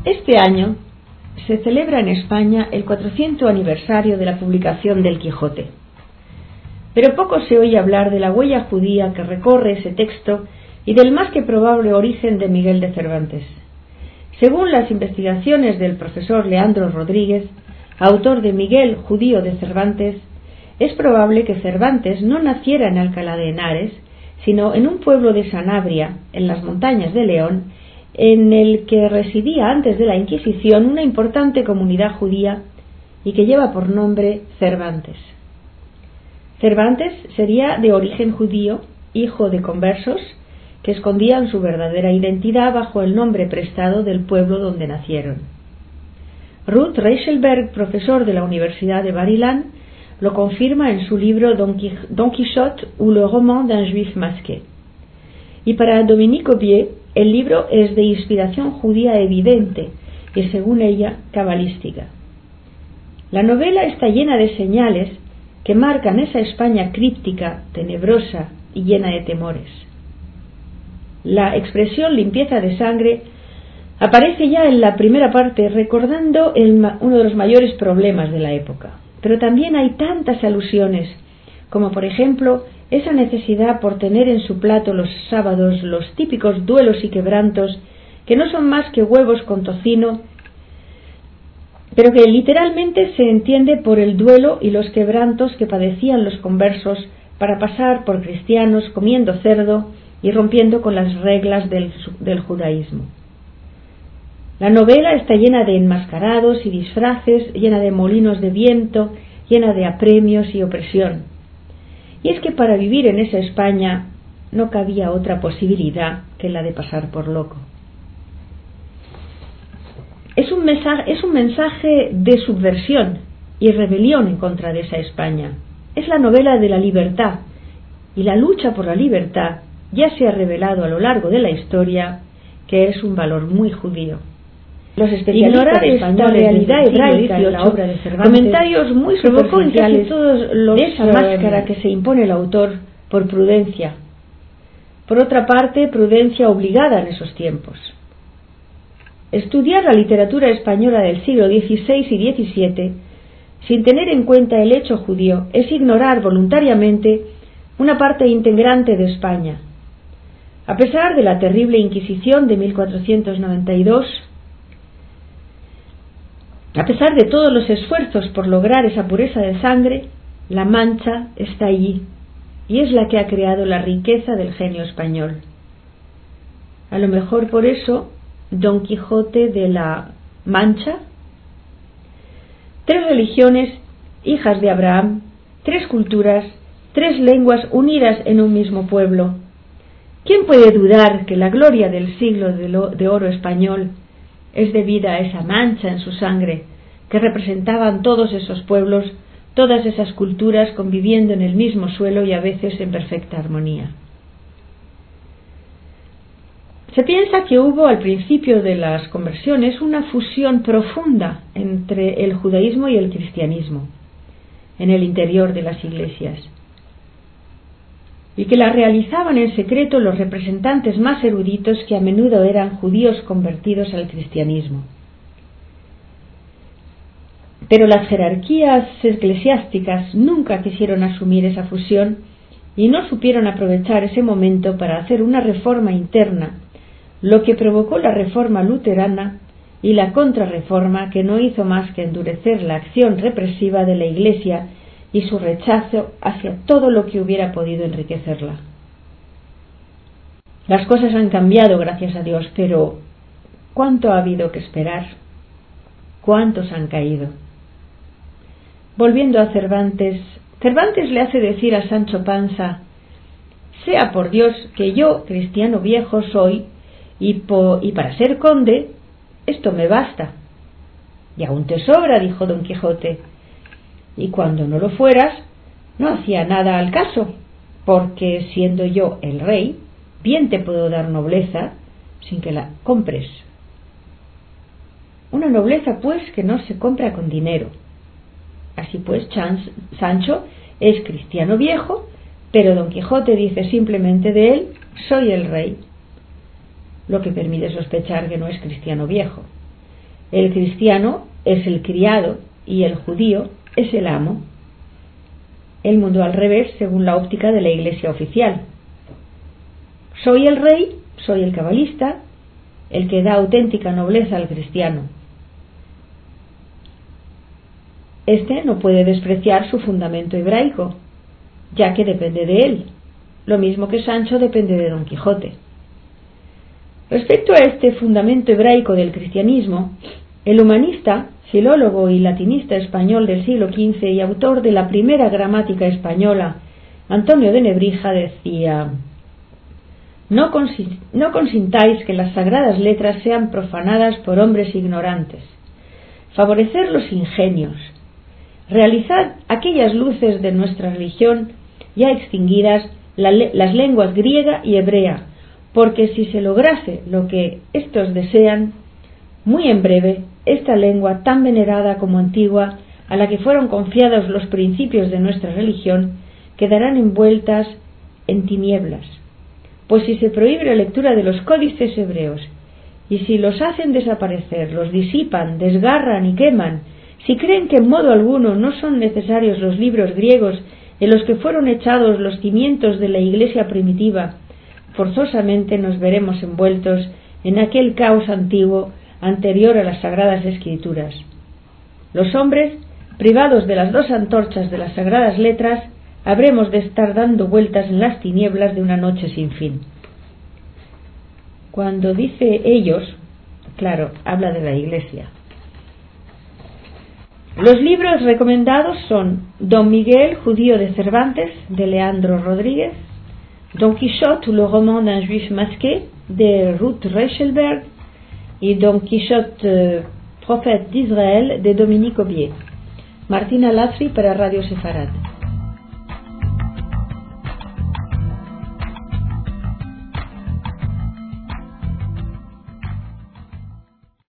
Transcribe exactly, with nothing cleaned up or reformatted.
Este año se celebra en España el cuatrocientos aniversario de la publicación del Quijote. Pero poco se oye hablar de la huella judía que recorre ese texto y del más que probable origen de Miguel de Cervantes. Según las investigaciones del profesor Leandro Rodríguez, autor de Miguel Judío de Cervantes, es probable que Cervantes no naciera en Alcalá de Henares, sino en un pueblo de Sanabria, en las montañas de León, en el que residía antes de la Inquisición una importante comunidad judía y que lleva por nombre Cervantes. Cervantes sería de origen judío, hijo de conversos, que escondían su verdadera identidad bajo el nombre prestado del pueblo donde nacieron. Ruth Reichelberg, profesor de la Universidad de Bar-Ilan, lo confirma en su libro Don, Quij- Don Quichotte ou le roman d'un juif masqué. Y para Dominique Aubier, el libro es de inspiración judía evidente y, según ella, cabalística. La novela está llena de señales que marcan esa España críptica, tenebrosa y llena de temores. La expresión limpieza de sangre aparece ya en la primera parte, recordando el, uno de los mayores problemas de la época. Pero también hay tantas alusiones, como por ejemplo esa necesidad por tener en su plato los sábados los típicos duelos y quebrantos, que no son más que huevos con tocino, pero que literalmente se entiende por el duelo y los quebrantos que padecían los conversos para pasar por cristianos comiendo cerdo y rompiendo con las reglas del, del judaísmo. La novela está llena de enmascarados y disfraces, llena de molinos de viento, llena de apremios y opresión. Y es que para vivir en esa España no cabía otra posibilidad que la de pasar por loco. Es un mensaje, es un mensaje de subversión y rebelión en contra de esa España. Es la novela de la libertad, y la lucha por la libertad ya se ha revelado a lo largo de la historia que es un valor muy judío. Los especialistas españoles de realidad hebraica en la obra de Cervantes, comentarios muy superficiales todos los, de esa máscara que se impone el autor por prudencia. Por otra parte, prudencia obligada en esos tiempos. Estudiar la literatura española del siglo dieciséis y diecisiete sin tener en cuenta el hecho judío es ignorar voluntariamente una parte integrante de España. A pesar de la terrible Inquisición de mil cuatrocientos noventa y dos, a pesar de todos los esfuerzos por lograr esa pureza de sangre, la Mancha está allí y es la que ha creado la riqueza del genio español. A lo mejor por eso Don Quijote de la Mancha, tres religiones, hijas de Abraham, tres culturas, tres lenguas unidas en un mismo pueblo. ¿Quién puede dudar que la gloria del siglo de oro español es debida a esa mancha en su sangre que representaban todos esos pueblos, todas esas culturas conviviendo en el mismo suelo y a veces en perfecta armonía? Se piensa que hubo al principio de las conversiones una fusión profunda entre el judaísmo y el cristianismo en el interior de las iglesias, y que la realizaban en secreto los representantes más eruditos, que a menudo eran judíos convertidos al cristianismo. Pero las jerarquías eclesiásticas nunca quisieron asumir esa fusión y no supieron aprovechar ese momento para hacer una reforma interna, lo que provocó la reforma luterana y la contrarreforma, que no hizo más que endurecer la acción represiva de la Iglesia y su rechazo hacia todo lo que hubiera podido enriquecerla. Las cosas han cambiado, gracias a Dios, pero ¿cuánto ha habido que esperar? ¿Cuántos han caído? Volviendo a Cervantes, Cervantes le hace decir a Sancho Panza: sea por Dios que yo, cristiano viejo, soy, y, po, y para ser conde, esto me basta. Y aún te sobra, dijo Don Quijote, y cuando no lo fueras, no hacía nada al caso, porque siendo yo el rey, bien te puedo dar nobleza sin que la compres. Una nobleza, pues, que no se compra con dinero. Así pues, Chans, Sancho es cristiano viejo, pero Don Quijote dice simplemente de él: soy el rey, lo que permite sospechar que no es cristiano viejo. El cristiano es el criado y el judío es el amo. El mundo al revés según la óptica de la Iglesia oficial. Soy el rey, soy el cabalista, el que da auténtica nobleza al cristiano. Este no puede despreciar su fundamento hebraico, ya que depende de él, lo mismo que Sancho depende de Don Quijote. Respecto a este fundamento hebraico del cristianismo, el humanista, filólogo y latinista español del siglo quince y autor de la primera gramática española, Antonio de Nebrija, decía: no, consi- no consintáis que las sagradas letras sean profanadas por hombres ignorantes. Favorecer los ingenios. Realizad aquellas luces de nuestra religión ya extinguidas, la le- las lenguas griega y hebrea, porque si se lograse lo que éstos desean, muy en breve, esta lengua tan venerada como antigua, a la que fueron confiados los principios de nuestra religión, quedarán envueltas en tinieblas. Pues si se prohíbe la lectura de los códices hebreos, y si los hacen desaparecer, los disipan, desgarran y queman, si creen que en modo alguno no son necesarios los libros griegos en los que fueron echados los cimientos de la Iglesia primitiva, forzosamente nos veremos envueltos en aquel caos antiguo anterior a las Sagradas Escrituras. Los hombres, privados de las dos antorchas de las Sagradas Letras, habremos de estar dando vueltas en las tinieblas de una noche sin fin. Cuando dice ellos, claro, habla de la Iglesia. Los libros recomendados son Don Miguel, judío de Cervantes, de Leandro Rodríguez, Don Quichotte ou le roman d'un juif masqué, de Ruth Reichelberg, y Don Quichotte, euh, prophète d'Israël, de Dominique Aubier. Martina Lasri para Radio Sefarad.